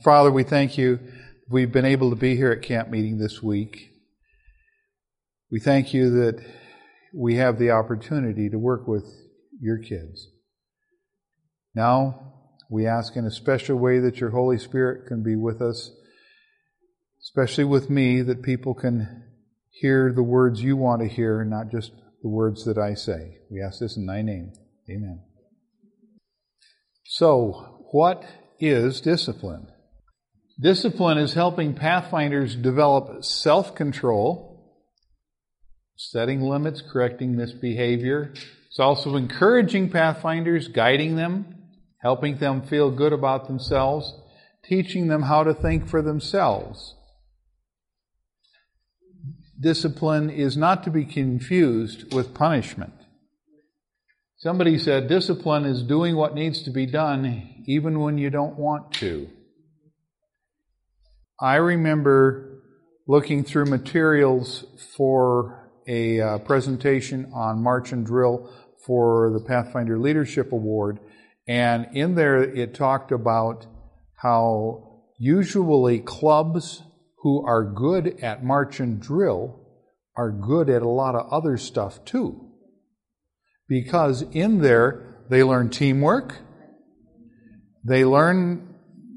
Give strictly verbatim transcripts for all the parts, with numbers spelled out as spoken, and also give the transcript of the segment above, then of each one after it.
Father, we thank you. We've been able to be here at camp meeting this week. We thank you that we have the opportunity to work with your kids. Now, we ask in a special way that your Holy Spirit can be with us, especially with me, that people can hear the words you want to hear, not just the words that I say. We ask this in thy name. Amen. So, what is discipline? Discipline is helping Pathfinders develop self-control, setting limits, correcting misbehavior. It's also encouraging Pathfinders, guiding them, helping them feel good about themselves, teaching them how to think for themselves. Discipline is not to be confused with punishment. Somebody said discipline is doing what needs to be done even when you don't want to. I remember looking through materials for a uh, presentation on March and Drill for the Pathfinder Leadership Award, and in there it talked about how usually clubs who are good at March and Drill are good at a lot of other stuff too. Because in there they learn teamwork, they learn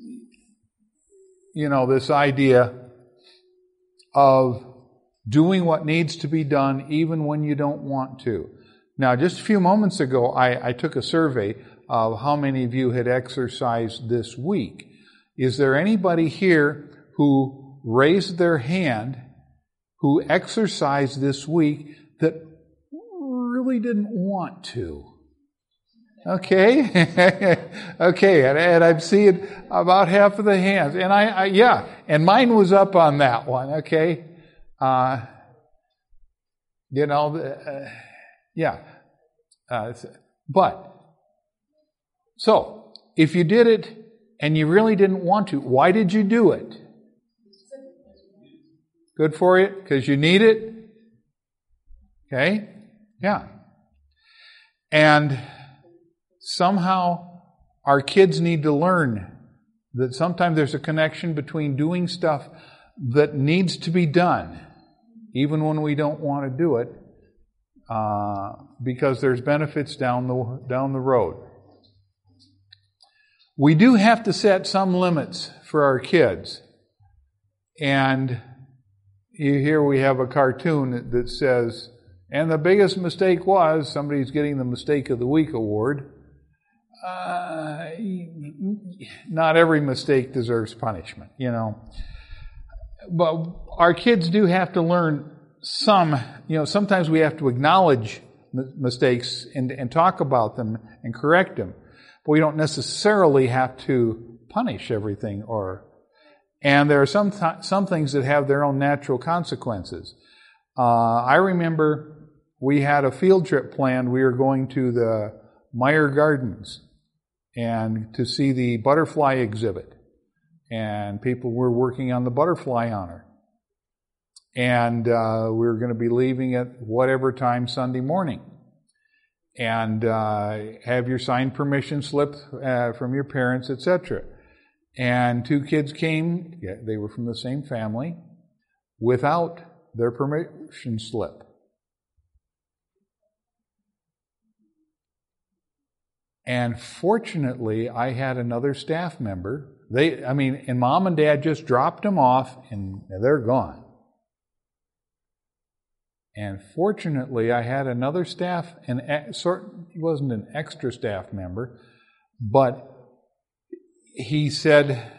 you know, this idea of doing what needs to be done even when you don't want to. Now, just a few moments ago, I, I took a survey of how many of you had exercised this week. Is there anybody here who raised their hand who exercised this week that really didn't want to? Okay, okay, and, and I'm seeing about half of the hands, and I, I yeah, and mine was up on that one. Okay, uh, you know, uh, yeah, uh, but so if you did it and you really didn't want to, why did you do it? Good for you, because you need it. Okay, yeah, and somehow our kids need to learn that sometimes there's a connection between doing stuff that needs to be done, even when we don't want to do it, uh, because there's benefits down the down the road. We do have to set some limits for our kids. And you hear we have a cartoon that says, and the biggest mistake was, somebody's getting the Mistake of the Week award. Uh, not every mistake deserves punishment, you know. But our kids do have to learn some, you know, sometimes we have to acknowledge mistakes and, and talk about them and correct them. But we don't necessarily have to punish everything or, and there are some, th- some things that have their own natural consequences. Uh, I remember we had a field trip planned. We were going to the Meyer Gardens and to see the butterfly exhibit. And people were working on the butterfly honor. And uh, we were going to be leaving at whatever time Sunday morning. And uh, have your signed permission slip uh, from your parents, et cetera. And two kids came, yeah, they were from the same family, without their permission slip. And fortunately, I had another staff member. They, I mean, and mom and dad just dropped them off and they're gone. And fortunately, I had another staff, and sort he wasn't an extra staff member, but he said,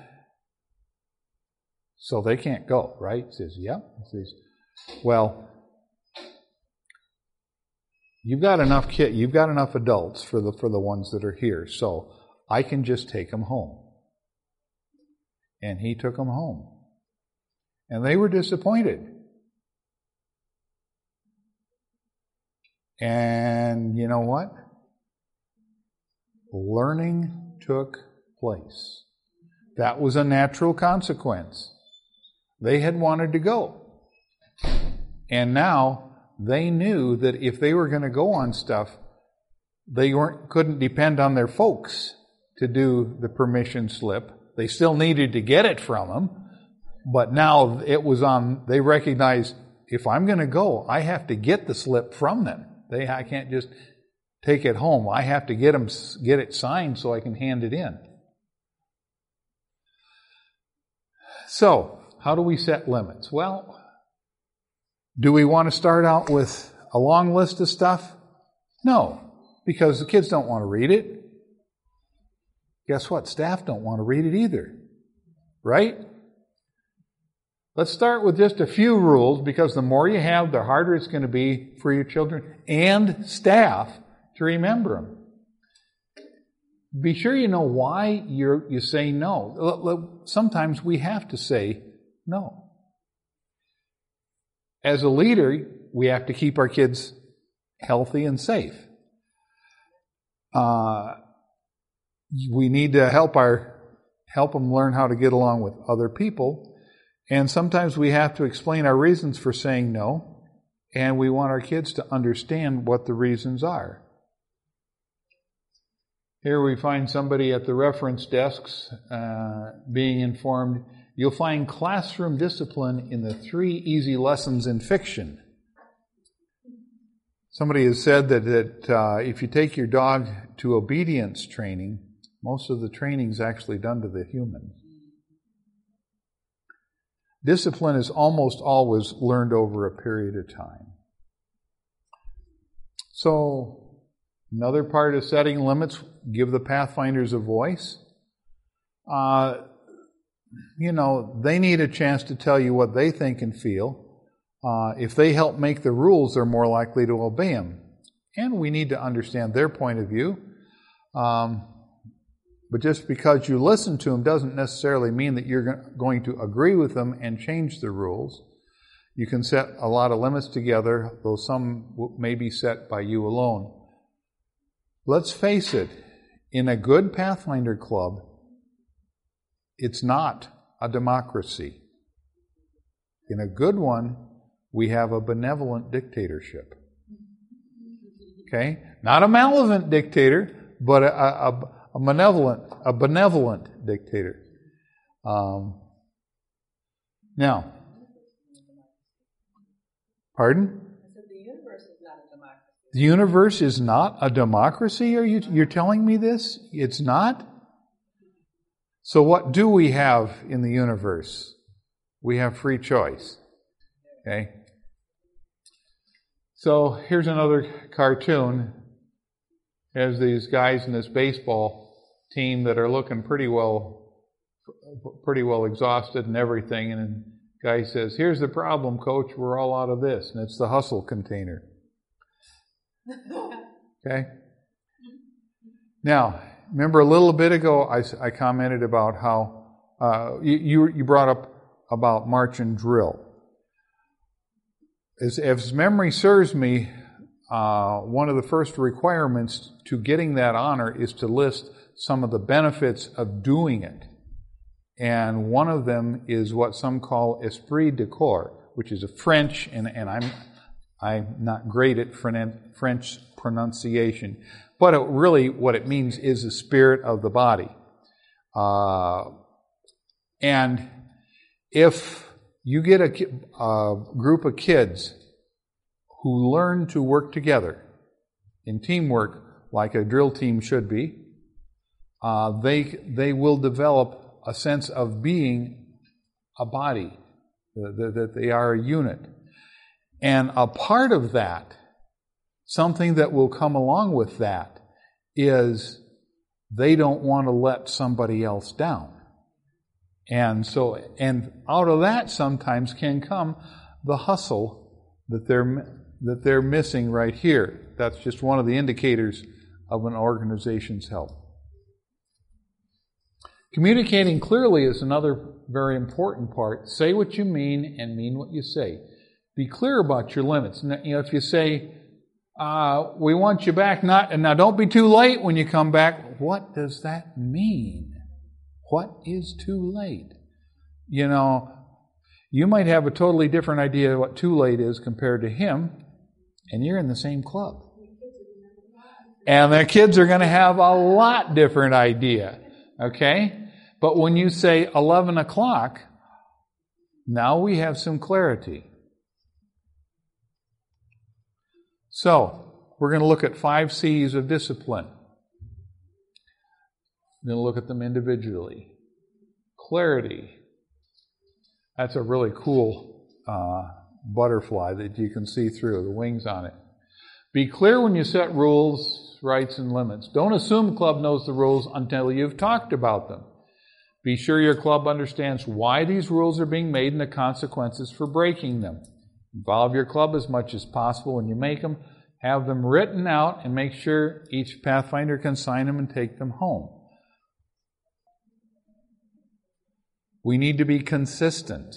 so they can't go, right? He says, yep. He says, well, You've got enough kid, you've got enough adults for the for the ones that are here, so I can just take them home. And he took them home. And they were disappointed. And you know what? Learning took place. That was a natural consequence. They had wanted to go. And now they knew that if they were going to go on stuff, they weren't couldn't depend on their folks to do the permission slip. They still needed to get it from him, but now it was on, they recognized, if I'm going to go, I have to get the slip from them. They, I can't just take it home. I have to get them, get it signed so I can hand it in. So, how do we set limits? Well, do we want to start out with a long list of stuff? No, because the kids don't want to read it. Guess what? Staff don't want to read it either. Right? Let's start with just a few rules, because the more you have, the harder it's going to be for your children and staff to remember them. Be sure you know why you're, you say no. Sometimes we have to say no. As a leader, we have to keep our kids healthy and safe. Uh, we need to help our help them learn how to get along with other people. And sometimes we have to explain our reasons for saying no, and we want our kids to understand what the reasons are. Here we find somebody at the reference desks uh, being informed, you'll find classroom discipline in the three easy lessons in fiction. Somebody has said that, that uh, if you take your dog to obedience training, most of the training is actually done to the human. Discipline is almost always learned over a period of time. So, another part of setting limits, give the pathfinders a voice. Uh, you know, they need a chance to tell you what they think and feel. Uh, if they help make the rules, they're more likely to obey them. And we need to understand their point of view. Um, but just because you listen to them doesn't necessarily mean that you're going to agree with them and change the rules. You can set a lot of limits together, though some may be set by you alone. Let's face it, in a good Pathfinder club, it's not a democracy. In a good one, we have a benevolent dictatorship. Okay? Not a malevolent dictator, but a, a, a benevolent, a benevolent dictator. Um, now, pardon? The universe is not a democracy. The universe is not a democracy? Are you, you're telling me this? It's not? So what do we have in the universe? We have free choice. Okay? So here's another cartoon. There's these guys in this baseball team that are looking pretty well, pretty well exhausted and everything. And the guy says, "Here's the problem, coach. We're all out of this." And it's the hustle container. Okay? Now, remember a little bit ago I, I commented about how uh, you, you brought up about march and drill. As, as memory serves me, uh, one of the first requirements to getting that honor is to list some of the benefits of doing it. And one of them is what some call esprit de corps, which is a French, and, and I'm I'm not great at French pronunciation, but it really what it means is the spirit of the body. Uh, and if you get a, a group of kids who learn to work together in teamwork, like a drill team should be, uh, they they will develop a sense of being a body, that, that they are a unit. And a part of that, something that will come along with that, is they don't want to let somebody else down. And so, and out of that sometimes can come the hustle that they're that they're missing right here. That's just one of the indicators of an organization's health. Communicating clearly is another very important part. Say what you mean and mean what you say. Be clear about your limits. You know, if you say, uh, we want you back, not, and now don't be too late when you come back. What does that mean? What is too late? You know, you might have a totally different idea of what too late is compared to him, and you're in the same club. And the kids are going to have a lot different idea. Okay? But when you say eleven o'clock, now we have some clarity. So, we're going to look at five C's of discipline. We're going to look at them individually. Clarity. That's a really cool uh, butterfly that you can see through, the wings on it. Be clear when you set rules, rights, and limits. Don't assume the club knows the rules until you've talked about them. Be sure your club understands why these rules are being made and the consequences for breaking them. Involve your club as much as possible when you make them. Have them written out and make sure each Pathfinder can sign them and take them home. We need to be consistent.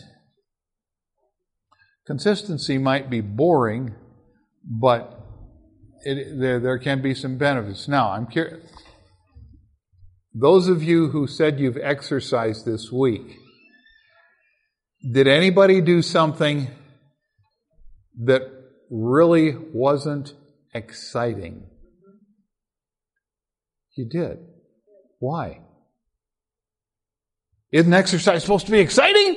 Consistency might be boring, but it, there, there can be some benefits. Now, I'm curious. Those of you who said you've exercised this week, did anybody do something that really wasn't exciting? You did. Why? Isn't exercise supposed to be exciting?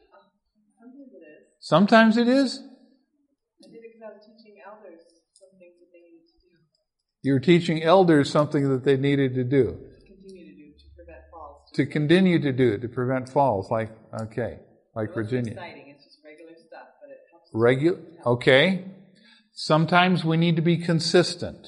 Sometimes it is. Sometimes it is? I did it because I was teaching elders some things that they needed to do. You're teaching elders something that they needed to do. Continue to do to prevent falls. To continue to do it, to prevent falls, like, okay, like It wasn't Virginia. exciting. It's just regular stuff, but it helps. Regular, okay. Sometimes we need to be consistent.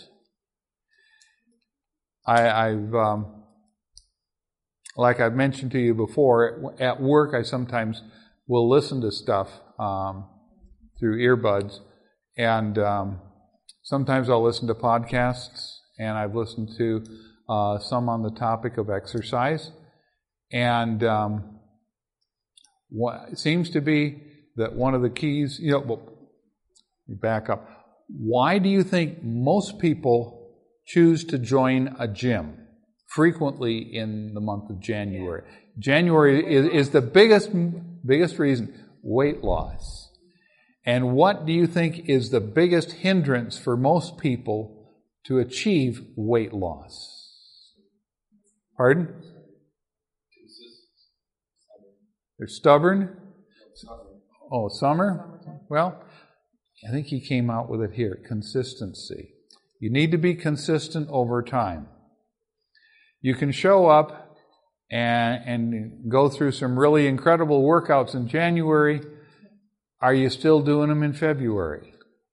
I, I've, um, like I've mentioned to you before, at work I sometimes will listen to stuff um, through earbuds, and um, sometimes I'll listen to podcasts, and I've listened to uh, some on the topic of exercise, and um, what, it seems to be that one of the keys, you know, well, let me back up. Why do you think most people choose to join a gym frequently in the month of January? January is, is the biggest biggest reason, weight loss. And what do you think is the biggest hindrance for most people to achieve weight loss? Pardon? They're stubborn? Oh, summer? Well, I think he came out with it here, consistency. You need to be consistent over time. You can show up and, and go through some really incredible workouts in January. Are you still doing them in February?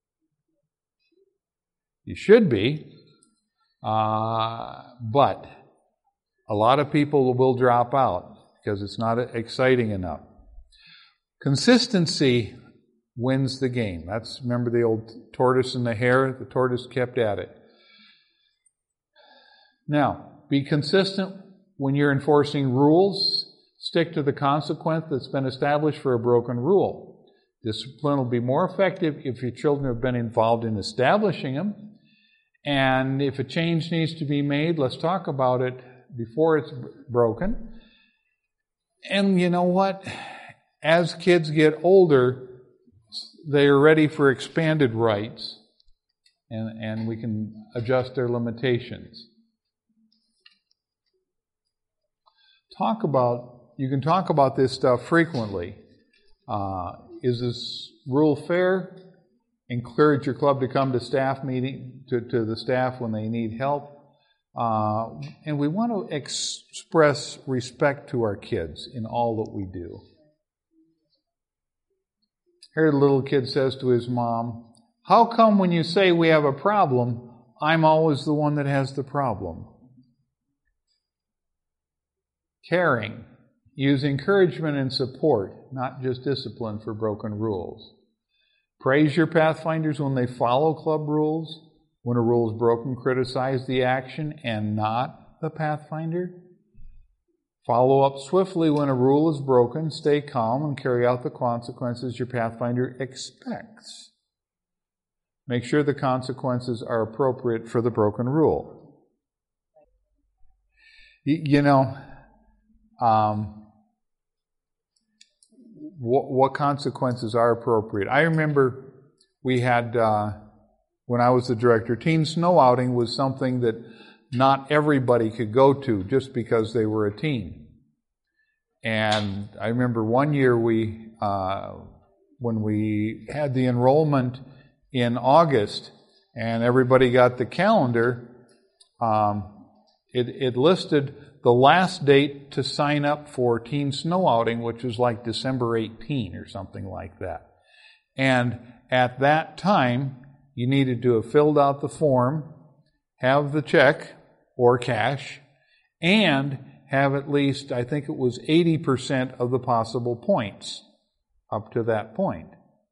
You should be. Uh, but a lot of people will drop out because it's not exciting enough. Consistency wins the game. That's, remember the old tortoise and the hare? The tortoise kept at it. Now, be consistent when you're enforcing rules. Stick to the consequence that's been established for a broken rule. Discipline will be more effective if your children have been involved in establishing them. And if a change needs to be made, let's talk about it before it's broken. And you know what? As kids get older, they are ready for expanded rights, and, and we can adjust their limitations. Talk about, you can talk about this stuff frequently. Uh, is this rule fair? Encourage your club to come to staff meeting, to, to the staff when they need help. Uh, and we want to express respect to our kids in all that we do. Here the little kid says to his mom, "How come when you say we have a problem, I'm always the one that has the problem?" Caring. Use encouragement and support, not just discipline for broken rules. Praise your Pathfinders when they follow club rules. When a rule is broken, criticize the action and not the Pathfinder. Follow up swiftly when a rule is broken. Stay calm and carry out the consequences your Pathfinder expects. Make sure the consequences are appropriate for the broken rule. You know, um, what, what consequences are appropriate? I remember we had, uh, when I was the director, teen snow outing was something that not everybody could go to just because they were a teen. And I remember one year we, uh, when we had the enrollment in August, and everybody got the calendar, um, it, it listed the last date to sign up for teen snow outing, which was like December eighteenth or something like that. And at that time, you needed to have filled out the form, have the check or cash, and have at least, I think it was eighty percent of the possible points up to that point.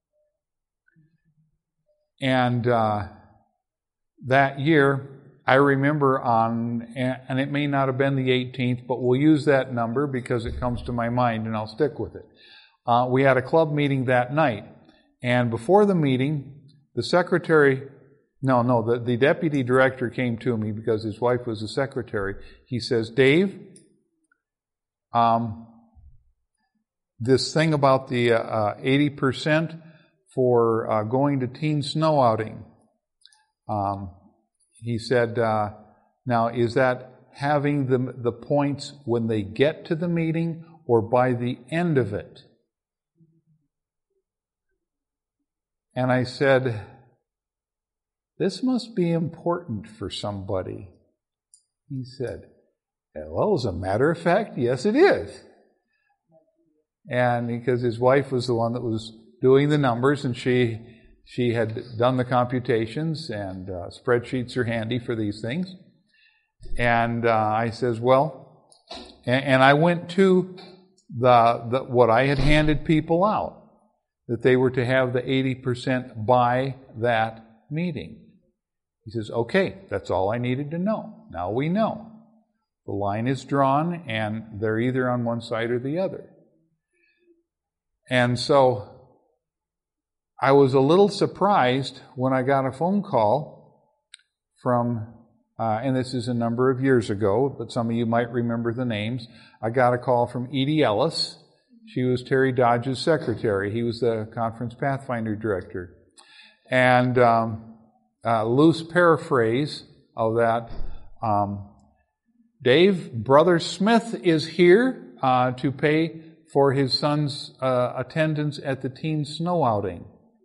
And uh, that year, I remember on, and it may not have been the eighteenth, but we'll use that number because it comes to my mind and I'll stick with it. Uh, we had a club meeting that night. And before the meeting, the secretary, no, no, the, the deputy director came to me because his wife was the secretary. He says, Dave, um, this thing about the uh, eighty percent for uh, going to teen snow outing, um, he said, uh, now, is that having the, the points when they get to the meeting or by the end of it? And I said, this must be important for somebody. He said, well, as a matter of fact, yes, it is. And because his wife was the one that was doing the numbers, and she she had done the computations, and uh, spreadsheets are handy for these things. And uh, I says, well, and, and I went to the, the what I had handed people out, that they were to have the eighty percent by that meeting. He says, okay, that's all I needed to know. Now we know. The line is drawn, and they're either on one side or the other. And so I was a little surprised when I got a phone call from, uh, and this is a number of years ago, but some of you might remember the names. I got a call from Edie Ellis. She was Terry Dodge's secretary. He was the Conference Pathfinder director. And um, a loose paraphrase of that, um, Dave, Brother Smith is here uh, to pay for his son's uh, attendance at the teen snow outing.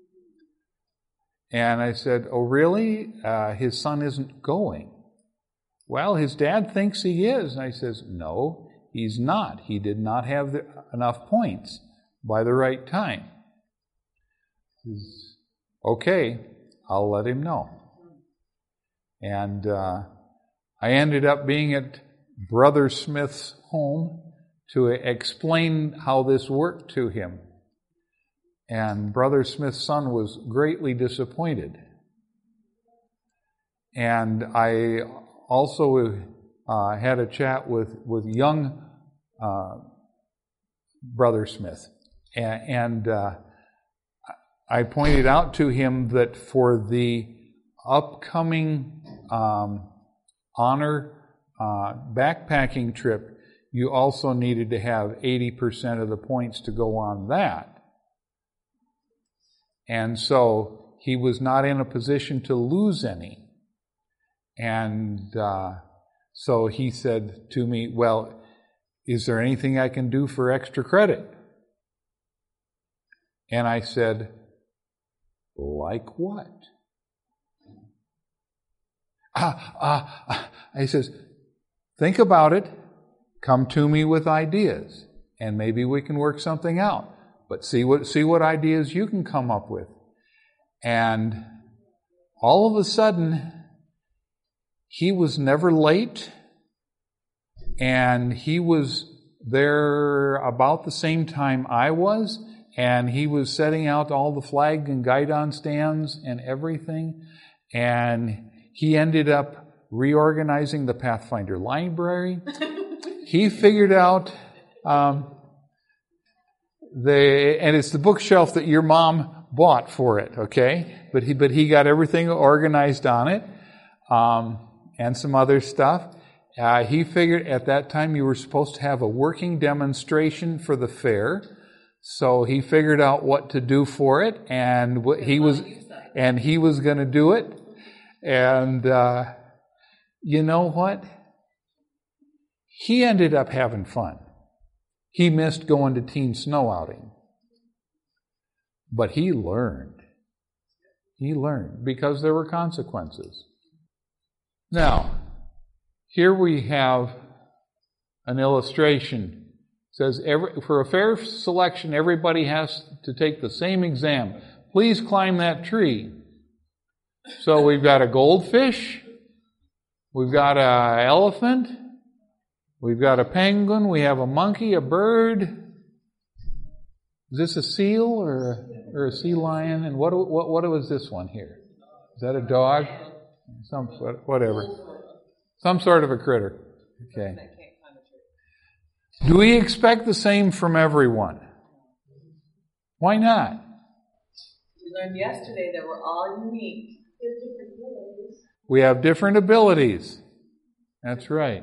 And I said, oh, really? Uh, his son isn't going. Well, his dad thinks he is. And I says, no, he's not. He did not have the, enough points by the right time. He says, okay, I'll let him know. And uh, I ended up being at Brother Smith's home to explain how this worked to him. And Brother Smith's son was greatly disappointed. And I also uh, had a chat with, with young uh, Brother Smith. And, and uh, I pointed out to him that for the upcoming um, honor uh, backpacking trip, you also needed to have eighty percent of the points to go on that. And so he was not in a position to lose any. And uh, so he said to me, well, is there anything I can do for extra credit? And I said, like what? Ah, ah, ah. He says, think about it. Come to me with ideas, and maybe we can work something out. But see what see what ideas you can come up with. And all of a sudden, he was never late, and he was there about the same time I was, and he was setting out all the flag and guidon stands and everything, and he ended up reorganizing the Pathfinder library. He figured out um, the, and it's the bookshelf that your mom bought for it, okay? But he, but he got everything organized on it, um, and some other stuff. Uh, he figured at that time you were supposed to have a working demonstration for the fair, so he figured out what to do for it, and what he was, and he was going to do it. And uh, you know what? He ended up having fun. He missed going to teen snow outing. But he learned. He learned because there were consequences. Now, here we have an illustration. It says, every, for a fair selection, everybody has to take the same exam. Please climb that tree. So we've got a goldfish. We've got an elephant. We've got a penguin. We have a monkey, a bird. Is this a seal or a, or a sea lion? And what, what what was this one here? Is that a dog? Some whatever. Some sort of a critter. Okay. Do we expect the same from everyone? Why not? We learned yesterday that we're all unique. We have different abilities. That's right.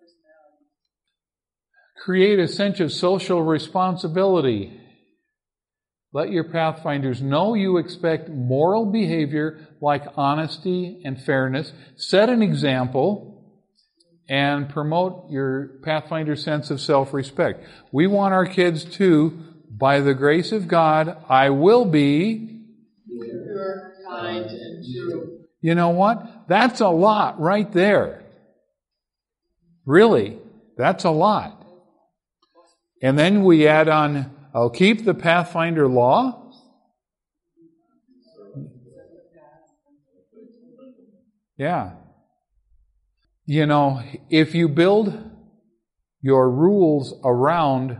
Create a sense of social responsibility. Let your pathfinders know you expect moral behavior like honesty and fairness. Set an example and promote your pathfinder sense of self-respect. We want our kids to, by the grace of God, I will be pure, kind, and true. You know what? That's a lot right there. Really, that's a lot. And then we add on, I'll keep the Pathfinder law. Yeah. You know, if you build your rules around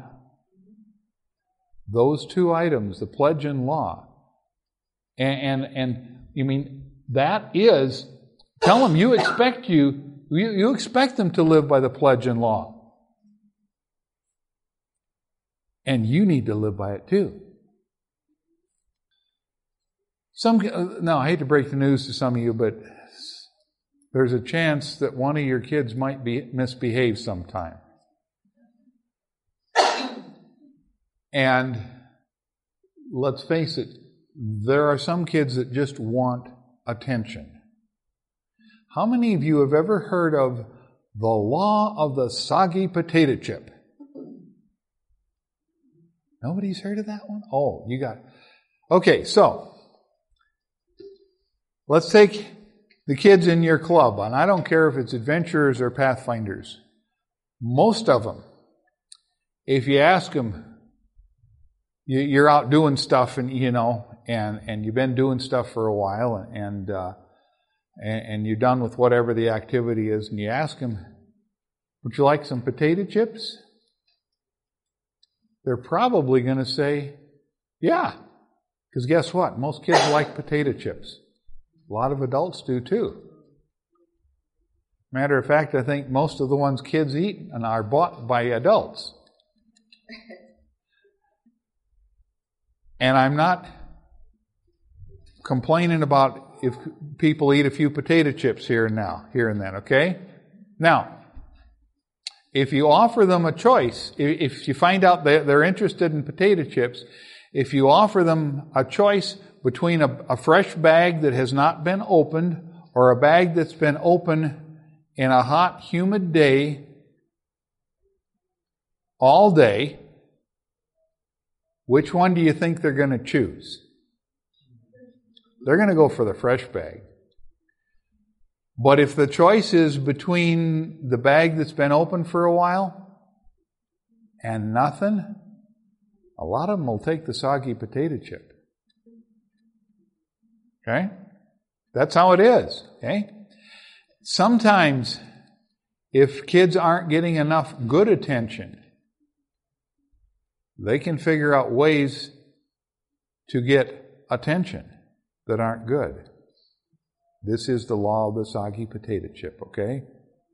those two items, the pledge and law, and, and, and you mean, that is, tell them you expect you, you, you expect them to live by the pledge and law. And you need to live by it too. Some, now I hate to break the news to some of you, but there's a chance that one of your kids might be misbehave sometime. And let's face it, there are some kids that just want attention. How many of you have ever heard of the law of the soggy potato chip? Nobody's heard of that one? Oh, you got it. Okay, so let's take the kids in your club, and I don't care if it's adventurers or pathfinders. Most of them, if you ask them, you're out doing stuff, and you know, and and you've been doing stuff for a while, and and, uh, and and you're done with whatever the activity is, and you ask them, would you like some potato chips? They're probably going to say, yeah. Because guess what? Most kids like potato chips. A lot of adults do too. Matter of fact, I think most of the ones kids eat and are bought by adults. And I'm not complaining about if people eat a few potato chips here and now, here and then, okay? Now, if you offer them a choice, if you find out that they're interested in potato chips, if you offer them a choice between a, a fresh bag that has not been opened or a bag that's been opened in a hot, humid day, all day, which one do you think they're going to choose? They're going to go for the fresh bag. But if the choice is between the bag that's been open for a while and nothing, a lot of them will take the soggy potato chip. Okay? That's how it is. Okay? Sometimes, if kids aren't getting enough good attention, they can figure out ways to get attention that aren't good. This is the law of the soggy potato chip, okay?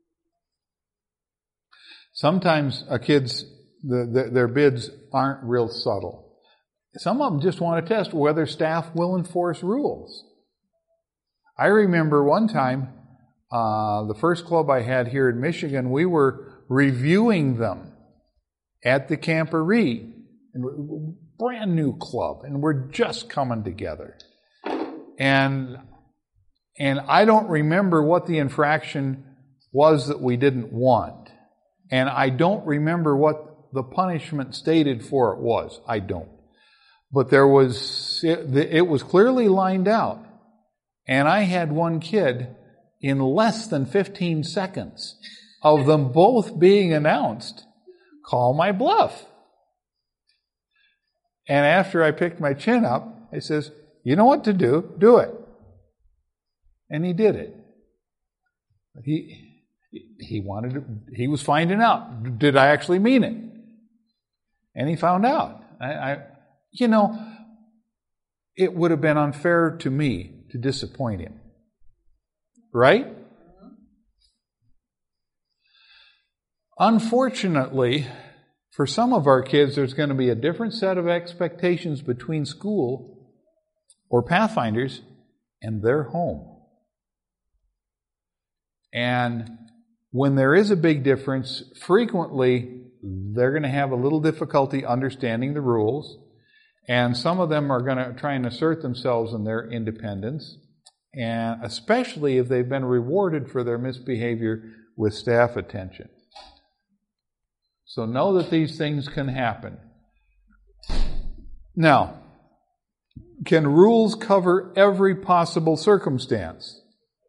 Sometimes a kid's, the, the, their bids aren't real subtle. Some of them just want to test whether staff will enforce rules. I remember one time, uh, the first club I had here in Michigan, we were reviewing them at the Camporee. Brand new club, and we're just coming together. And And I don't remember what the infraction was that we didn't want. And I don't remember what the punishment stated for it was. I don't. But there was, it, it was clearly lined out. And I had one kid in less than fifteen seconds of them both being announced, call my bluff. And after I picked my chin up, I says, you know what to do, do it. And he did it. He he wanted to, he was finding out, did I actually mean it? And he found out. I, I you know, it would have been unfair to me to disappoint him. Right? Unfortunately, for some of our kids, there's going to be a different set of expectations between school or Pathfinders and their home. And when there is a big difference, frequently they're going to have a little difficulty understanding the rules, and some of them are going to try and assert themselves in their independence, and especially if they've been rewarded for their misbehavior with staff attention. So know that these things can happen. Now, can rules cover every possible circumstance?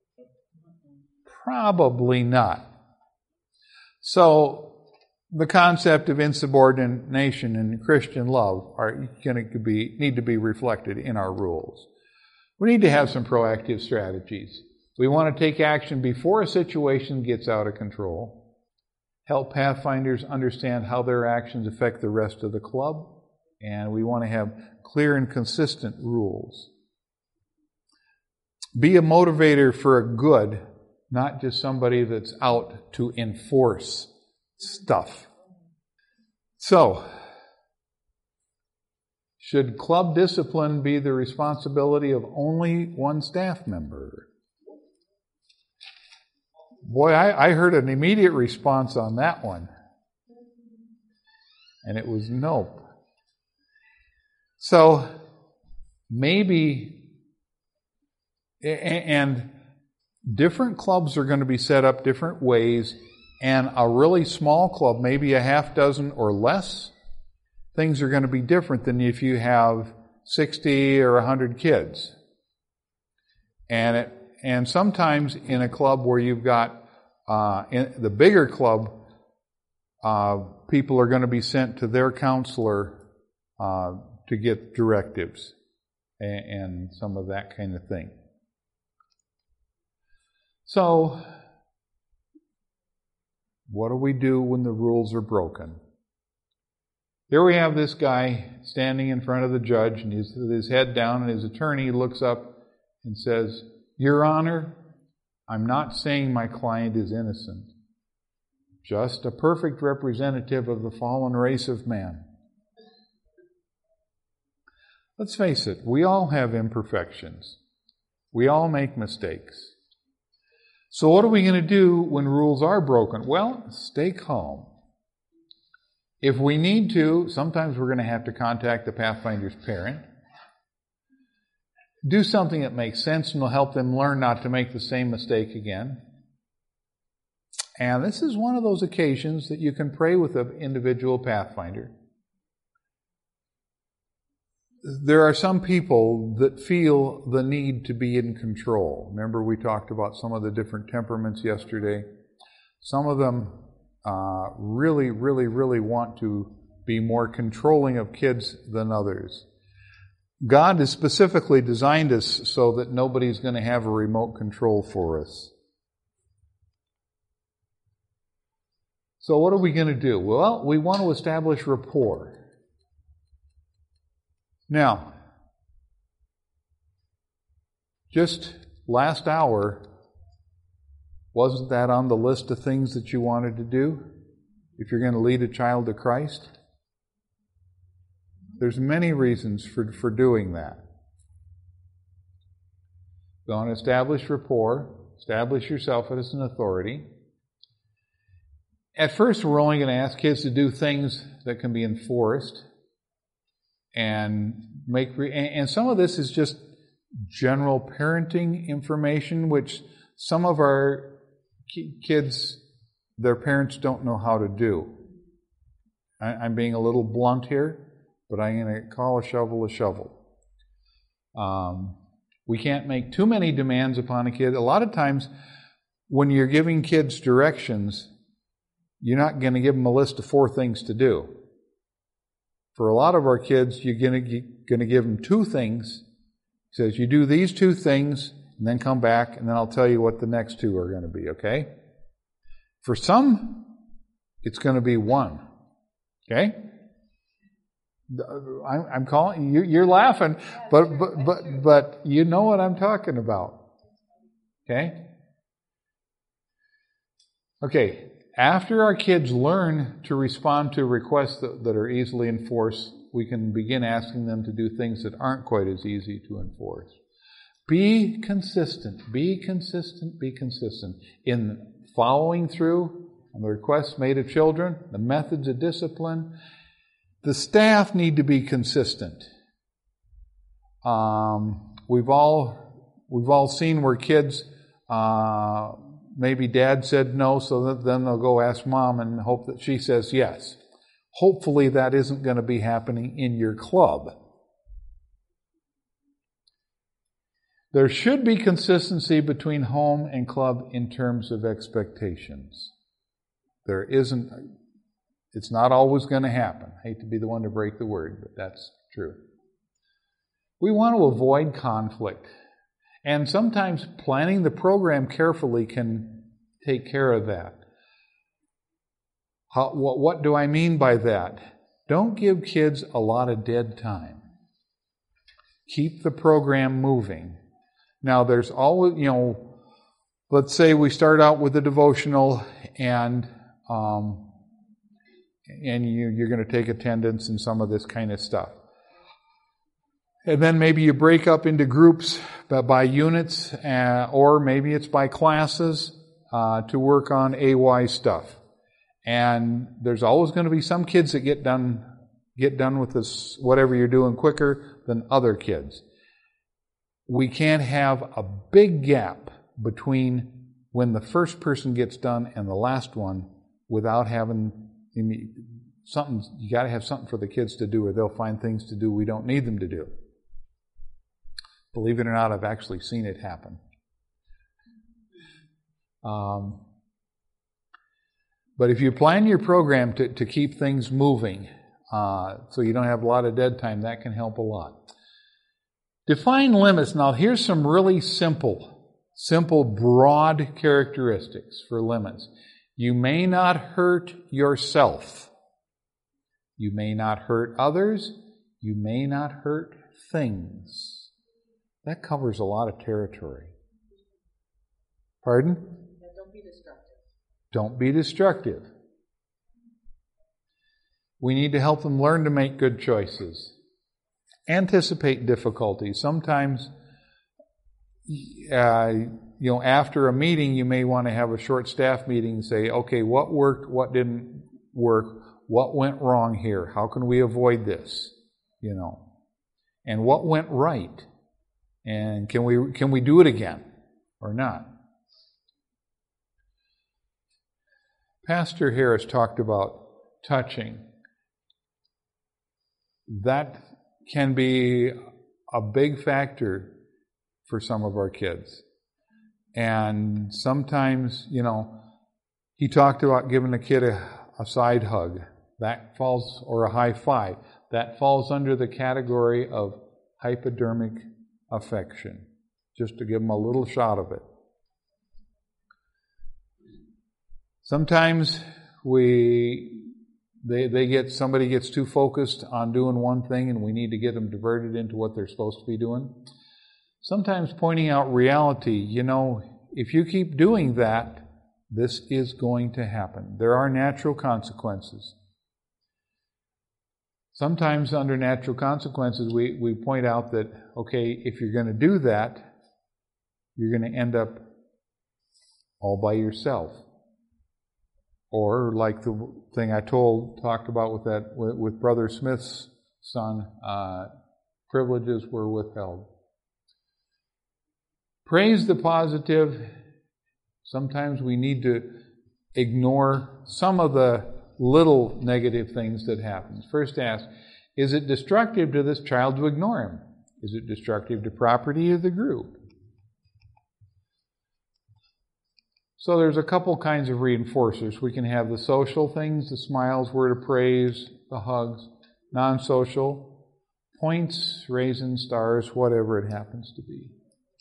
Probably not. So, the concept of insubordination and Christian love are going to be need to be reflected in our rules. We need to have some proactive strategies. We want to take action before a situation gets out of control. Help Pathfinders understand how their actions affect the rest of the club. And we want to have clear and consistent rules. Be a motivator for a good, not just somebody that's out to enforce stuff. So, should club discipline be the responsibility of only one staff member? Boy, I, I heard an immediate response on that one. And it was nope. So, maybe, and different clubs are going to be set up different ways, and a really small club, maybe a half dozen or less, things are going to be different than if you have sixty or one hundred kids. And it, and sometimes in a club where you've got, uh, in the bigger club, uh, people are going to be sent to their counselor uh, to get directives and, and some of that kind of thing. So, what do we do when the rules are broken? Here we have this guy standing in front of the judge, and he's with his head down, and his attorney looks up and says, Your Honor, I'm not saying my client is innocent, just a perfect representative of the fallen race of man. Let's face it, we all have imperfections. We all make mistakes. So what are we going to do when rules are broken? Well, stay calm. If we need to, sometimes we're going to have to contact the Pathfinder's parent. Do something that makes sense and will help them learn not to make the same mistake again. And this is one of those occasions that you can pray with an individual Pathfinder. There are some people that feel the need to be in control. Remember we talked about some of the different temperaments yesterday. Some of them uh, really, really, really want to be more controlling of kids than others. God has specifically designed us so that nobody's going to have a remote control for us. So what are we going to do? Well, we want to establish rapport. Now, just last hour, wasn't that on the list of things that you wanted to do if you're going to lead a child to Christ? There's many reasons for, for doing that. You want to establish rapport, establish yourself as an authority. At first, we're only going to ask kids to do things that can be enforced. And make re- and some of this is just general parenting information, which some of our kids, their parents don't know how to do. I, I'm being a little blunt here, but I'm going to call a shovel a shovel. Um, we can't make too many demands upon a kid. A lot of times when you're giving kids directions, you're not going to give them a list of four things to do. For a lot of our kids, you're going to, going to give them two things. It says, you do these two things, and then come back, and then I'll tell you what the next two are going to be, okay? For some, it's going to be one, okay? I'm, I'm calling you. You're laughing, but but but but you know what I'm talking about, okay? Okay. After our kids learn to respond to requests that, that are easily enforced, we can begin asking them to do things that aren't quite as easy to enforce. Be consistent. Be consistent. Be consistent in following through on the requests made of children, the methods of discipline. The staff need to be consistent. Um, we've all we've all seen where kids. Uh, Maybe dad said no, so that then they'll go ask mom and hope that she says yes. Hopefully that isn't going to be happening in your club. There should be consistency between home and club in terms of expectations. There isn't, it's not always going to happen. I hate to be the one to break the word, but that's true. We want to avoid conflict. And sometimes planning the program carefully can take care of that. How, what, what do I mean by that? Don't give kids a lot of dead time. Keep the program moving. Now, there's always, you know, let's say we start out with a devotional and um, and you, you're going to take attendance and some of this kind of stuff. And then maybe you break up into groups by units, uh, or maybe it's by classes uh, to work on A Y stuff. And there's always going to be some kids that get done get done with this whatever you're doing quicker than other kids. We can't have a big gap between when the first person gets done and the last one without having something. You got to have something for the kids to do, or they'll find things to do we don't need them to do. Believe it or not, I've actually seen it happen. Um, but if you plan your program to, to keep things moving, uh, so you don't have a lot of dead time, that can help a lot. Define limits. Now, here's some really simple, simple, broad characteristics for limits. You may not hurt yourself. You may not hurt others. You may not hurt things. That covers a lot of territory. Pardon? Don't be destructive. Don't be destructive. We need to help them learn to make good choices. Anticipate difficulties. Sometimes, uh, you know, after a meeting, you may want to have a short staff meeting and say, okay, what worked, what didn't work, what went wrong here? How can we avoid this? You know, and what went right? And can we can we do it again or not? Pastor Harris talked about touching. That can be a big factor for some of our kids. And sometimes, you know, he talked about giving a kid a, a side hug. That falls, or a high five. That falls under the category of hypodermic affection, just to give them a little shot of it. Sometimes we, they, they get, somebody gets too focused on doing one thing and we need to get them diverted into what they're supposed to be doing. Sometimes pointing out reality, you know, if you keep doing that, this is going to happen. There are natural consequences. Sometimes under natural consequences, we, we point out that, okay, if you're going to do that, you're going to end up all by yourself. Or like the thing I told, talked about with that, with, with Brother Smith's son, uh, privileges were withheld. Praise the positive. Sometimes we need to ignore some of the little negative things that happen. First ask, is it destructive to this child to ignore him? Is it destructive to property or the group? So there's a couple kinds of reinforcers. We can have the social things, the smiles, word of praise, the hugs. Non-social, points, raisins, stars, whatever it happens to be.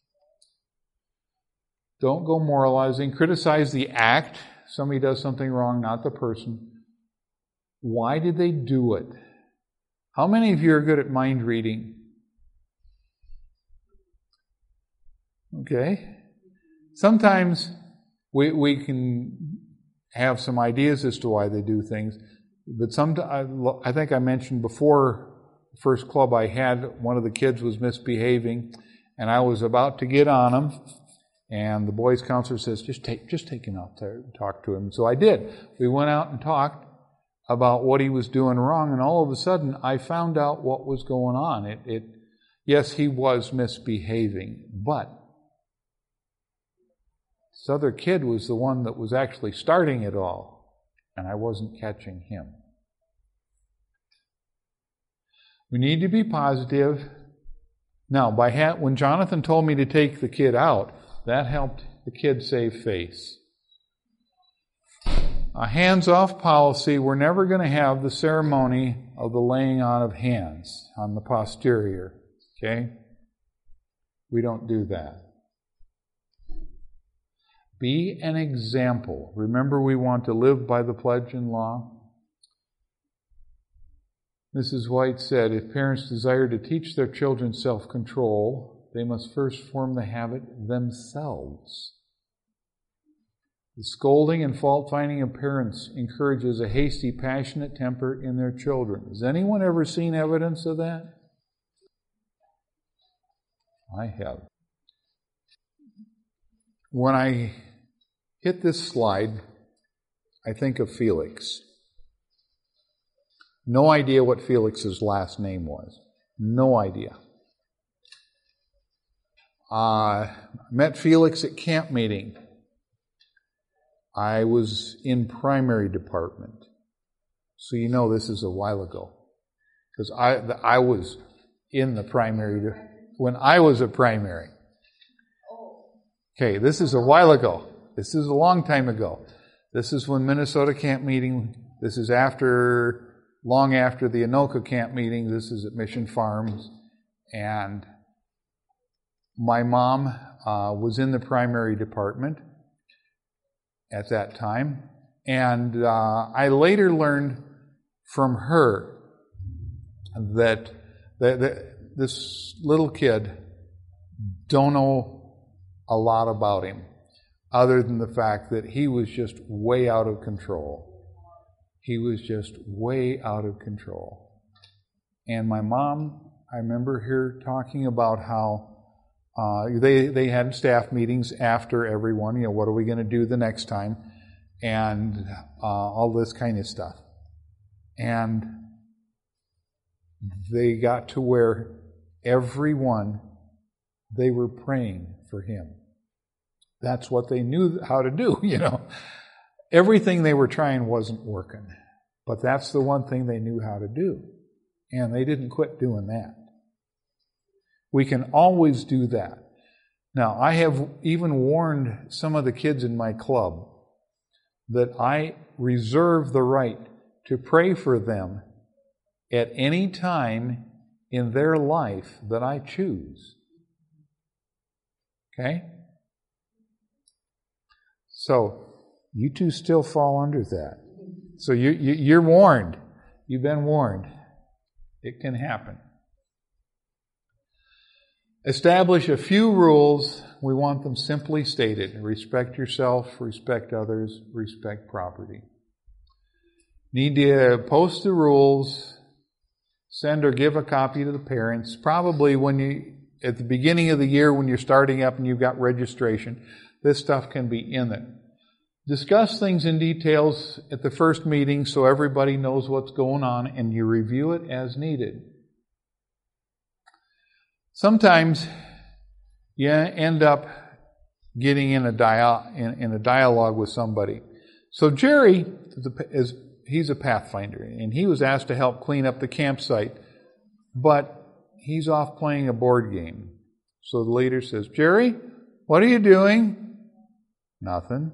Don't go moralizing. Criticize the act. Somebody does something wrong, not the person. Why did they do it? How many of you are good at mind reading? Okay. Sometimes we we can have some ideas as to why they do things, but some I, I think I mentioned before, the first club I had, one of the kids was misbehaving, and I was about to get on him, and the boys' counselor says, "Just take just take him out there and talk to him." So I did. We went out and talked about what he was doing wrong, and all of a sudden I found out what was going on. It, it yes, he was misbehaving, but this other kid was the one that was actually starting it all, and I wasn't catching him. We need to be positive. Now, by ha- when Jonathan told me to take the kid out, that helped the kid save face. A hands-off policy, we're never going to have the ceremony of the laying on of hands on the posterior. Okay? We don't do that. Be an example. Remember, we want to live by the pledge and law. Missus White said, if parents desire to teach their children self-control, they must first form the habit themselves. The scolding and fault-finding of parents encourages a hasty, passionate temper in their children. Has anyone ever seen evidence of that? I have. When I hit this slide, I think of Felix. No idea what Felix's last name was. No idea. I uh, met Felix at camp meeting. I was in primary department. So you know this is a while ago. Because I I was in the primary de- when I was a primary. Okay, this is a while ago. This is a long time ago. This is when Minnesota camp meeting, this is after, long after the Anoka camp meeting, this is at Mission Farms. And my mom uh, was in the primary department at that time. And uh, I later learned from her that, that, that this little kid don't know a lot about him, other than the fact that he was just way out of control. He was just way out of control. And my mom, I remember her talking about how uh, they they had staff meetings after everyone, you know, what are we going to do the next time, and uh, all this kind of stuff. And they got to where everyone, they were praying for him. That's what they knew how to do, you know. Everything they were trying wasn't working. But that's the one thing they knew how to do. And they didn't quit doing that. We can always do that. Now, I have even warned some of the kids in my club that I reserve the right to pray for them at any time in their life that I choose. Okay? So, you two still fall under that. So you, you, you're warned. You've been warned. It can happen. Establish a few rules. We want them simply stated. Respect yourself, respect others, respect property. Need to post the rules, send or give a copy to the parents. Probably when you, at the beginning of the year when you're starting up and you've got registration, this stuff can be in it. Discuss things in details at the first meeting so everybody knows what's going on, and you review it as needed. Sometimes you end up getting in a dia- in, in a dialogue with somebody. So Jerry is he's a pathfinder, and he was asked to help clean up the campsite, but he's off playing a board game. So the leader says, Jerry, what are you doing? Nothing.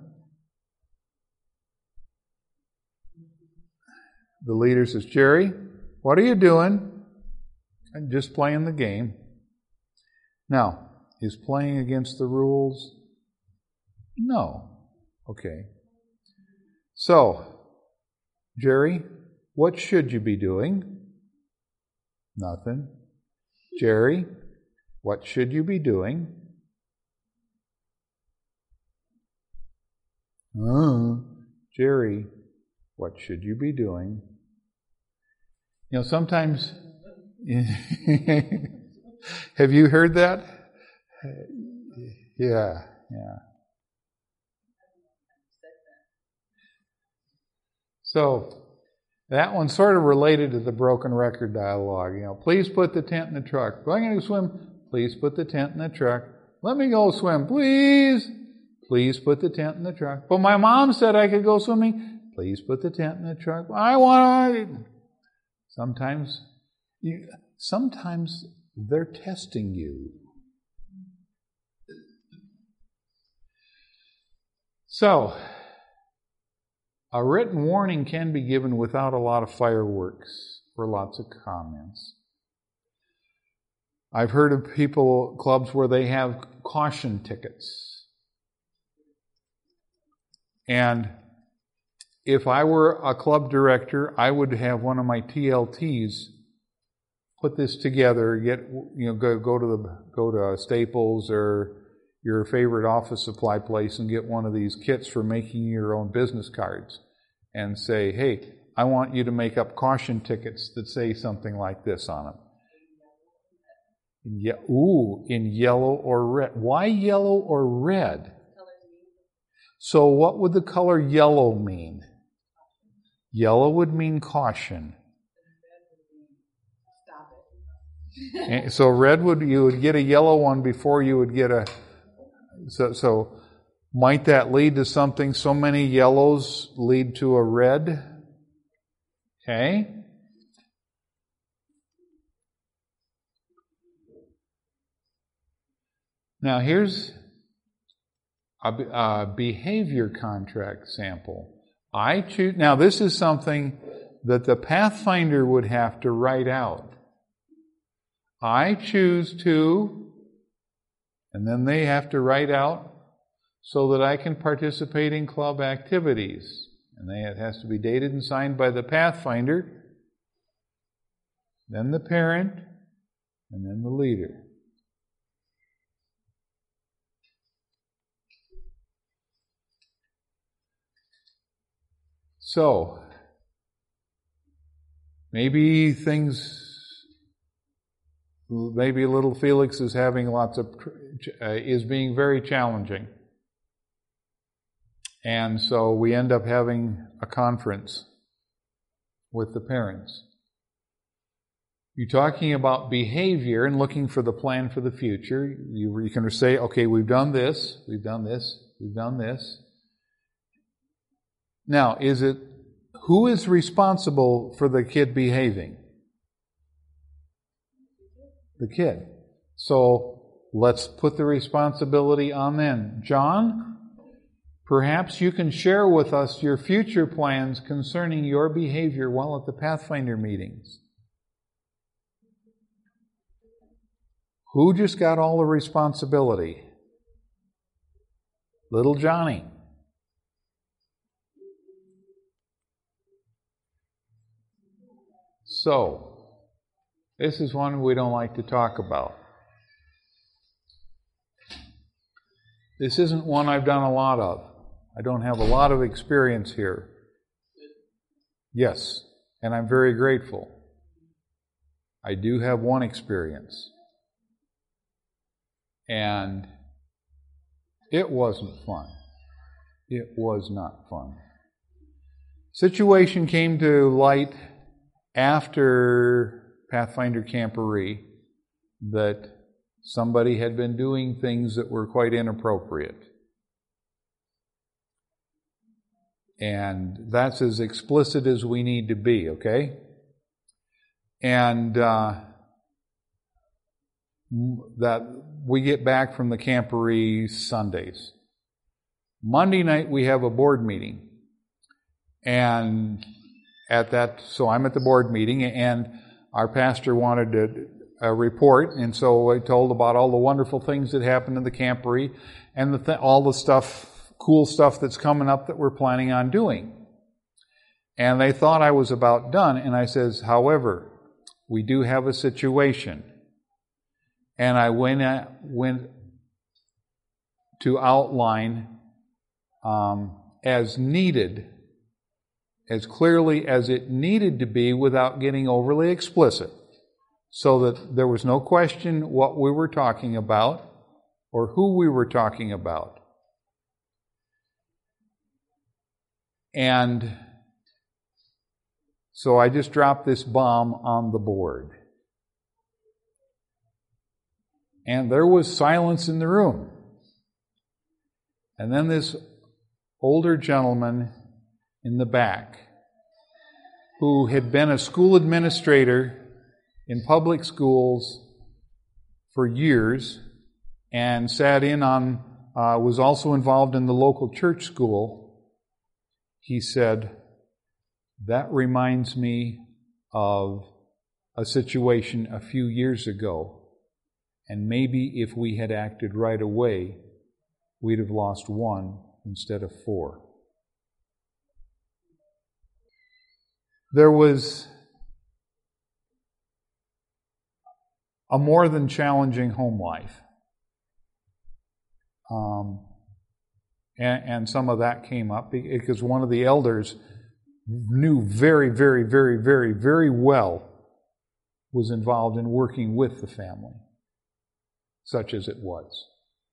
The leader says, Jerry, what are you doing? I'm just playing the game. Now, is playing against the rules? No. Okay. So, Jerry, what should you be doing? Nothing. Jerry, what should you be doing? Uh, Jerry, what should you be doing? You know, sometimes, have you heard that? Yeah, yeah. So, that one's sort of related to the broken record dialogue. You know, please put the tent in the truck. If I'm going to swim, please put the tent in the truck. Let me go swim, please. Please put the tent in the truck. But my mom said I could go swimming. Please put the tent in the truck. I want to. Sometimes, you, sometimes they're testing you. So, a written warning can be given without a lot of fireworks or lots of comments. I've heard of people, clubs where they have caution tickets. And if I were a club director, I would have one of my T L Ts put this together, get, you know, go, go to the, go to Staples or your favorite office supply place and get one of these kits for making your own business cards and say, hey, I want you to make up caution tickets that say something like this on them. Yeah, ooh, in yellow or red. Why yellow or red? So what would the color yellow mean? Yellow would mean caution. And so red would, you would get a yellow one before you would get a, so, so might that lead to something? So many yellows lead to a red? Okay. Now here's a, a behavior contract sample. I choose, now this is something that the Pathfinder would have to write out. I choose to, and then they have to write out so that I can participate in club activities. And they, it has to be dated and signed by the Pathfinder, then the parent, and then the leader. So, maybe things, maybe little Felix is having lots of, uh, is being very challenging. And so we end up having a conference with the parents. You're talking about behavior and looking for the plan for the future. You, you can say, okay, we've done this, we've done this, we've done this. Now, is it, who is responsible for the kid behaving? The kid. So, let's put the responsibility on them. John, perhaps you can share with us your future plans concerning your behavior while at the Pathfinder meetings. Who just got all the responsibility? Little Johnny. So, this is one we don't like to talk about. This isn't one I've done a lot of. I don't have a lot of experience here. Yes, and I'm very grateful. I do have one experience. And it wasn't fun. It was not fun. Situation came to light after Pathfinder Camporee that somebody had been doing things that were quite inappropriate. And that's as explicit as we need to be, okay? And uh, that we get back from the camporee Sundays. Monday night we have a board meeting. And at that, so I'm at the board meeting, and our pastor wanted to a report, and so I told about all the wonderful things that happened in the camporee and the th- all the stuff, cool stuff that's coming up that we're planning on doing. And they thought I was about done, and I says, however, we do have a situation. And I went, at, went to outline um, as needed, as clearly as it needed to be without getting overly explicit, so that there was no question what we were talking about or who we were talking about. And so I just dropped this bomb on the board. And there was silence in the room. And then this older gentleman in the back, who had been a school administrator in public schools for years and sat in on, uh, was also involved in the local church school, he said, that reminds me of a situation a few years ago, and maybe if we had acted right away, we'd have lost one instead of four. There was a more than challenging home life. Um, and, and some of that came up because one of the elders knew very, very, very, very, very well, was involved in working with the family, such as it was.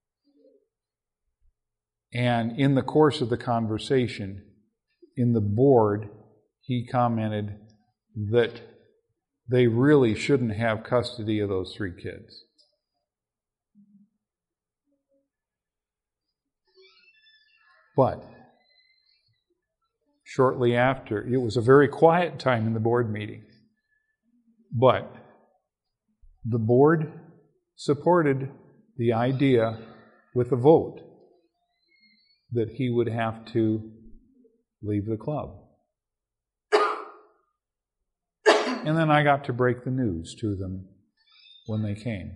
And in the course of the conversation, in the board, he commented that they really shouldn't have custody of those three kids. But shortly after, it was a very quiet time in the board meeting, but the board supported the idea with a vote that he would have to leave the club. And then I got to break the news to them when they came.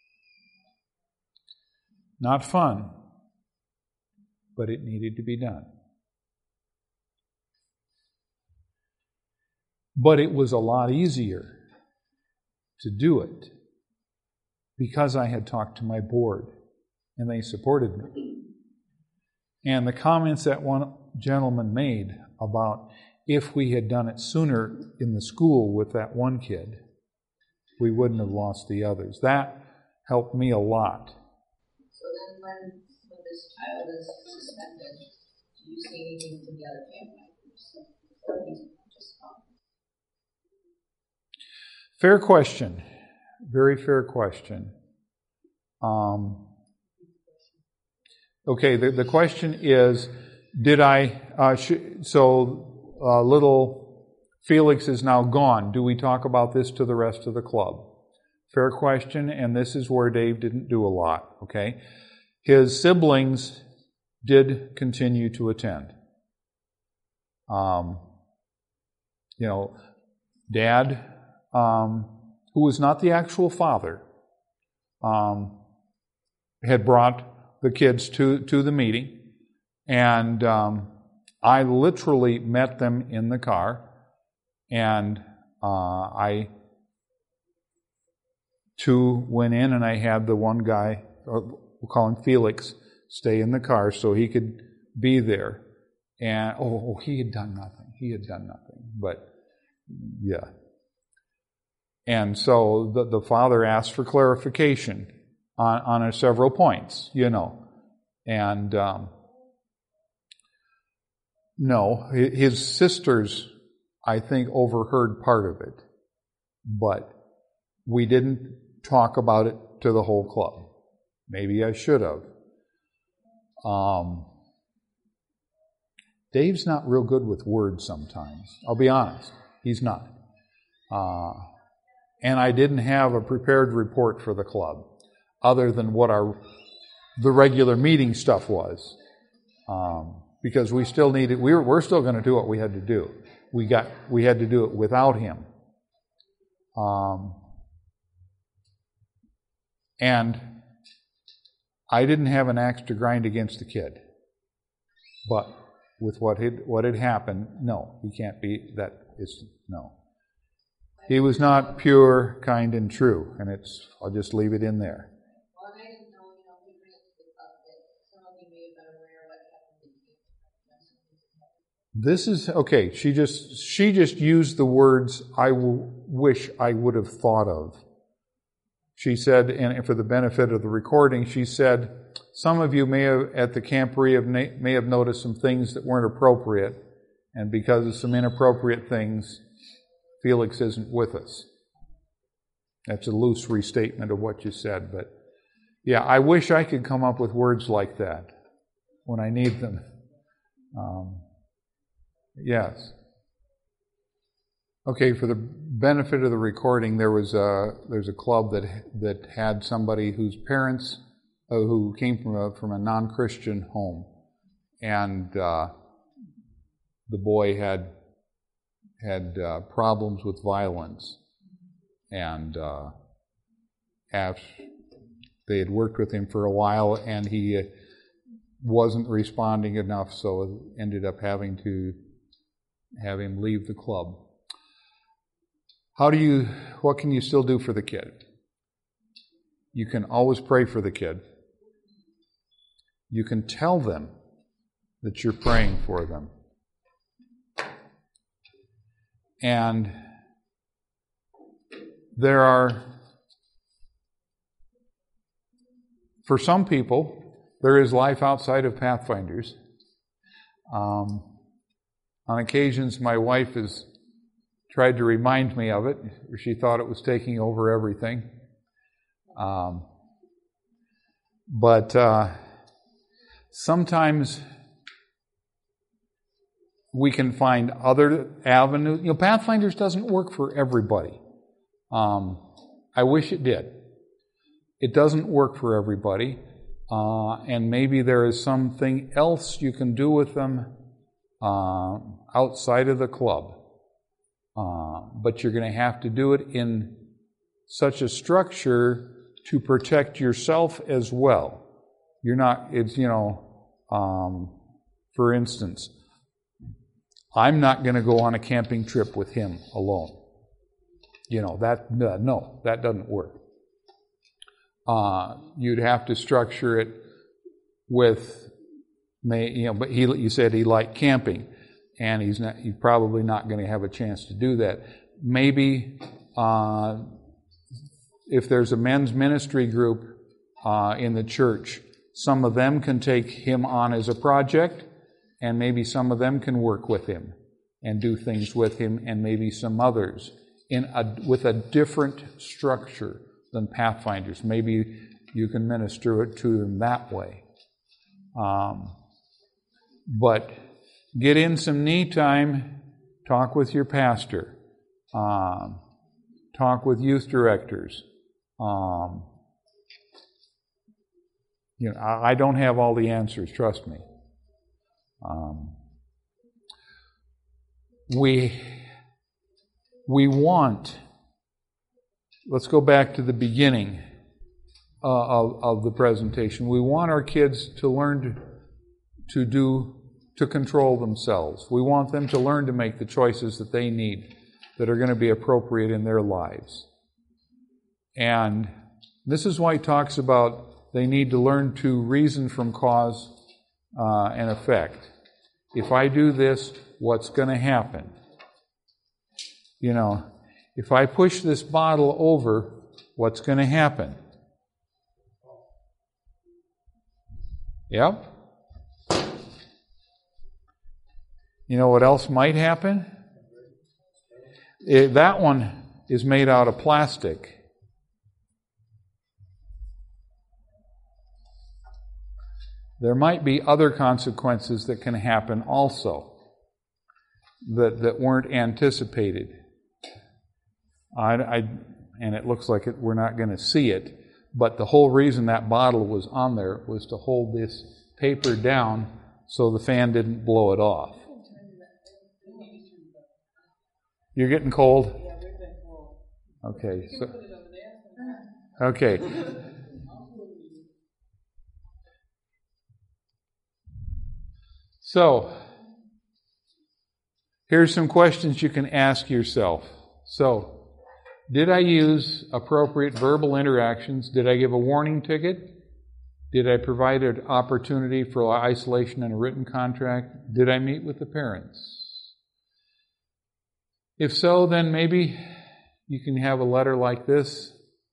Not fun, but it needed to be done. But it was a lot easier to do it because I had talked to my board and they supported me. And the comments that one gentleman made about if we had done it sooner in the school with that one kid, we wouldn't have lost the others. That helped me a lot. So then when, when this child is suspended, do you see anything from the other family members? Fair question. Very fair question. Um, okay, the, the question is, did I, uh, sh- so uh, little Felix is now gone. Do we talk about this to the rest of the club? Fair question, and this is where Dave didn't do a lot, okay? His siblings did continue to attend. Um, you know, Dad, um, who was not the actual father, um, had brought the kids to, to the meeting, and um, I literally met them in the car, and uh, I too went in, and I had the one guy, we'll call him Felix, stay in the car so he could be there. And oh, he had done nothing. He had done nothing. But yeah. And so the, the father asked for clarification on, on several points, you know. And um, no, his sisters, I think, overheard part of it. But we didn't talk about it to the whole club. Maybe I should have. Um, Dave's not real good with words sometimes. I'll be honest. He's not. Uh, and I didn't have a prepared report for the club other than what our the regular meeting stuff was. Um, because we still needed, we were, we're still going to do what we had to do. We got, we had to do it without him. Um, and I didn't have an axe to grind against the kid. But with what had, what had happened, no, he can't be, that is, no. He was not pure, kind, and true. And it's, I'll just leave it in there. Well, and I didn't know, you know, we bring it to the club that some of you may have been aware of what happened in the This is, okay, she just, she just used the words I w- wish I would have thought of. She said, and for the benefit of the recording, she said, some of you may have, at the camporee, have na- may have noticed some things that weren't appropriate, and because of some inappropriate things, Felix isn't with us. That's a loose restatement of what you said, but yeah, I wish I could come up with words like that when I need them. Um, yes. Okay, for the benefit of the recording, there was a there's a club that that had somebody whose parents uh, who came from a from a non-Christian home, and uh, the boy had had uh, problems with violence, and uh, after they had worked with him for a while, and he uh, wasn't responding enough, so ended up having to have him leave the club. How do you, what can you still do for the kid? You can always pray for the kid. You can tell them that you're praying for them. And there are, for some people, there is life outside of Pathfinders. Um, on occasions, my wife has tried to remind me of it. She thought it was taking over everything. Um, but uh, sometimes we can find other avenues. You know, Pathfinders doesn't work for everybody. Um, I wish it did. It doesn't work for everybody. Uh, and maybe there is something else you can do with them uh, outside of the club. Uh, but you're going to have to do it in such a structure to protect yourself as well. You're not, it's, you know, um, for instance, I'm not going to go on a camping trip with him alone. You know, that, no, that doesn't work. Uh, you'd have to structure it with, may, you know, but he, you said he liked camping. And he's not, he's probably not going to have a chance to do that. Maybe uh, if there's a men's ministry group uh, in the church, some of them can take him on as a project, and maybe some of them can work with him and do things with him, and maybe some others in a, with a different structure than Pathfinders. Maybe you can minister it to them that way. Um, but get in some knee time, talk with your pastor, um, talk with youth directors. Um, you know, I, I don't have all the answers, trust me. Um, we, we want, let's go back to the beginning uh, of, of the presentation. We want our kids to learn to, to do to control themselves. We want them to learn to make the choices that they need that are going to be appropriate in their lives. And this is why he talks about they need to learn to reason from cause uh, and effect. If I do this, what's going to happen? You know, if I push this bottle over, what's going to happen? Yep. You know what else might happen? It, that one is made out of plastic. there might be other consequences that can happen also that, that weren't anticipated. I, I, and it looks like it, we're not going to see it, but the whole reason that bottle was on there was to hold this paper down so the fan didn't blow it off. You're getting cold? Okay. So, okay. So, here's some questions you can ask yourself. So, did I use appropriate verbal interactions? Did I give a warning ticket? Did I provide an opportunity for isolation and a written contract? Did I meet with the parents? If so, then maybe you can have a letter like this.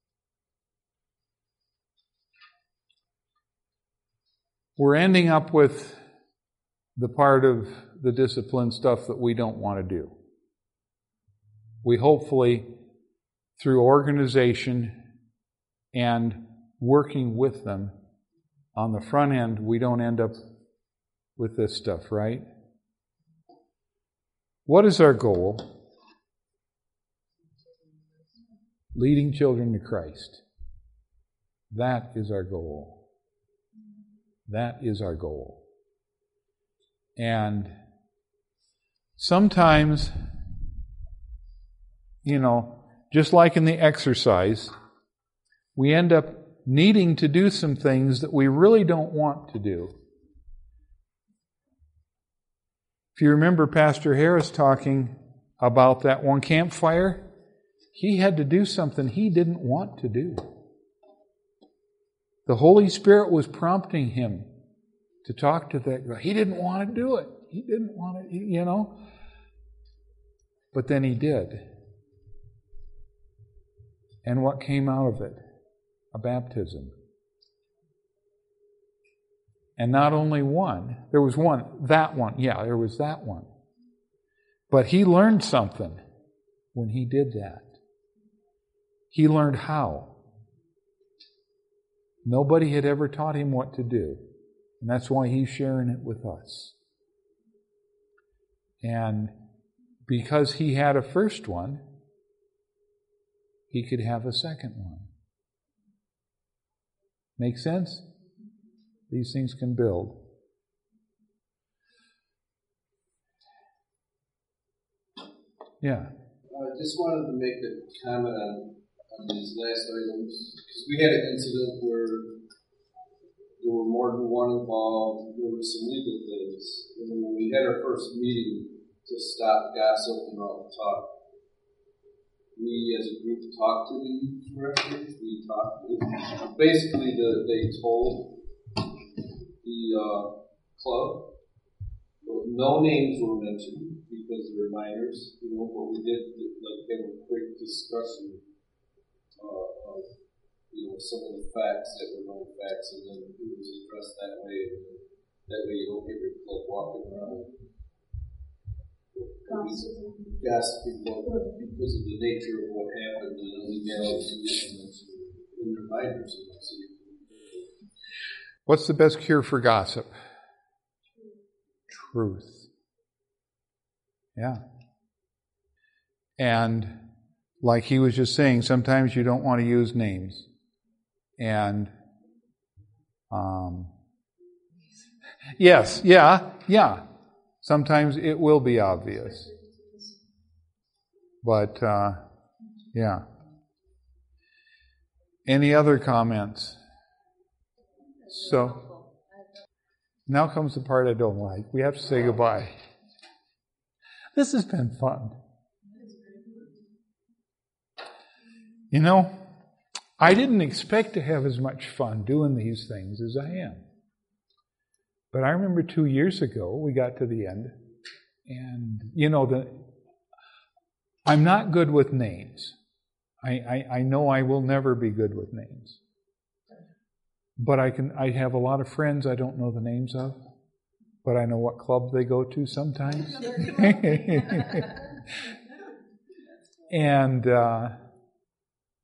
We're ending up with the part of the discipline stuff that we don't want to do. We hopefully, through organization and working with them on the front end, we don't end up with this stuff, right? What is our goal? Leading children to Christ. That is our goal. That is our goal. And sometimes, you know, just like in the exercise, we end up needing to do some things that we really don't want to do. If you remember Pastor Harris talking about that one campfire, he had to do something he didn't want to do. The Holy Spirit was prompting him to talk to that guy. He didn't want to do it. He didn't want to, you know. But then he did. And what came out of it? A baptism. And not only one. There was one. That one. Yeah, there was that one. But he learned something when he did that. He learned how. Nobody had ever taught him what to do. And that's why he's sharing it with us. And because he had a first one, he could have a second one. Make sense? These things can build. Yeah. I just wanted to make a comment on, on these last items, because we had an incident where there were more than one involved. There were some legal things. And when we had our first meeting to stop gossip and all the talk, we as a group talked to the youth directors. We talked to them. Basically, the, they told the uh, club, well, no names were mentioned because they're minors, you know, but we did like have a quick discussion uh, of, you know, some of the facts that were known facts, and then it was addressed that way. And that way, you don't get your club walking around gasping because of the nature of what happened and the legalities in their minors. What's the best cure for gossip? Truth. Yeah. And like he was just saying, sometimes you don't want to use names. And um, yes, yeah, yeah. Sometimes it will be obvious. But, uh, yeah. Any other comments? So, now comes the part I don't like. We have to say goodbye. This has been fun. You know, I didn't expect to have as much fun doing these things as I am. But I remember two years ago, we got to the end, and, you know, the I'm not good with names. I, I, I know I will never be good with names. But I can. I have a lot of friends I don't know the names of, but I know what club they go to sometimes. And uh,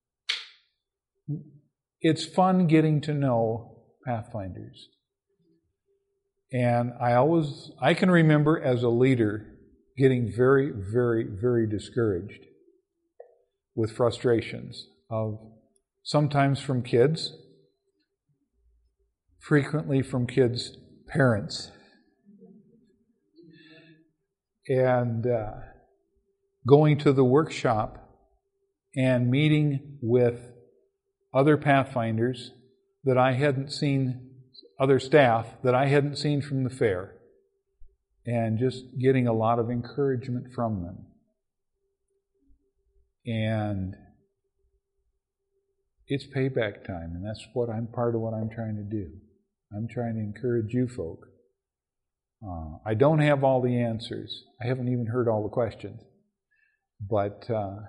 it's fun getting to know Pathfinders. And I always, I can remember as a leader getting very, very, very discouraged with frustrations of sometimes from kids, frequently from kids' parents. And uh, going to the workshop and meeting with other Pathfinders that I hadn't seen, other staff that I hadn't seen from the fair, and just getting a lot of encouragement from them. And it's payback time, and that's what I'm part of what I'm trying to do. I'm trying to encourage you folk. Uh, I don't have all the answers. I haven't even heard all the questions. But uh,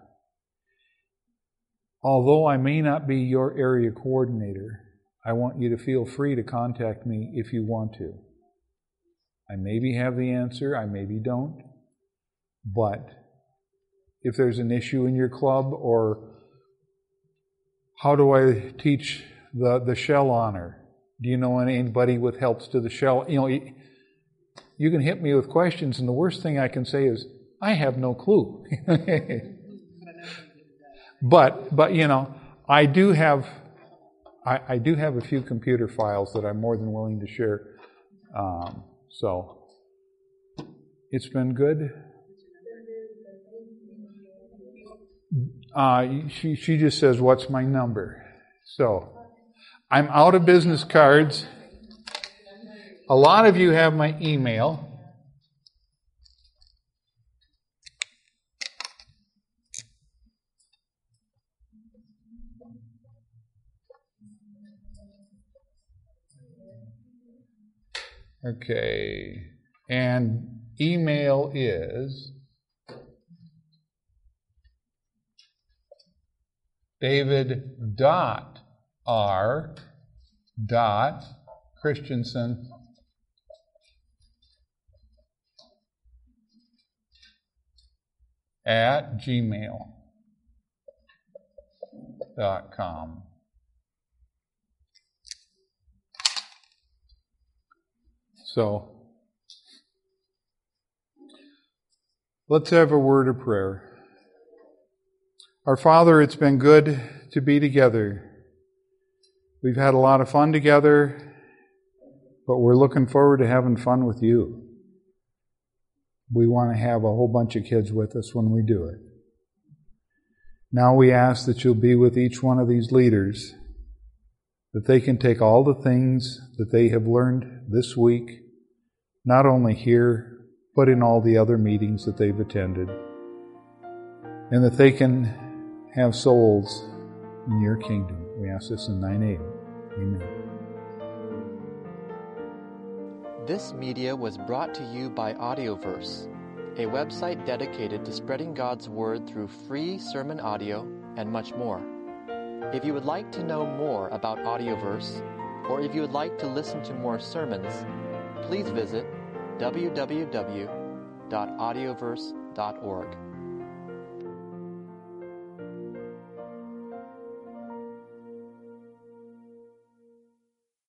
although I may not be your area coordinator, I want you to feel free to contact me if you want to. I maybe have the answer, I maybe don't. But if there's an issue in your club, or how do I teach the, the shell honor? Do you know anybody with helps to the shell? You know, you can hit me with questions, and the worst thing I can say is, I have no clue. but, but you know, I do have, I, I do have a few computer files that I'm more than willing to share. Um, so, it's been good. Uh, she, she just says, what's my number? So, I'm out of business cards. A lot of you have my email. Okay, and email is David dot R dot Christensen at gmail dot com. So, let's have a word of prayer. Our Father, it's been good to be together. We've had a lot of fun together, but we're looking forward to having fun with you. We want to have a whole bunch of kids with us when we do it. Now we ask that you'll be with each one of these leaders, that they can take all the things that they have learned this week, not only here, but in all the other meetings that they've attended, and that they can have souls in your kingdom. We ask this in thy name. Amen. This media was brought to you by Audioverse, a website dedicated to spreading God's Word through free sermon audio and much more. If you would like to know more about Audioverse, or if you would like to listen to more sermons, please visit w w w dot audioverse dot org.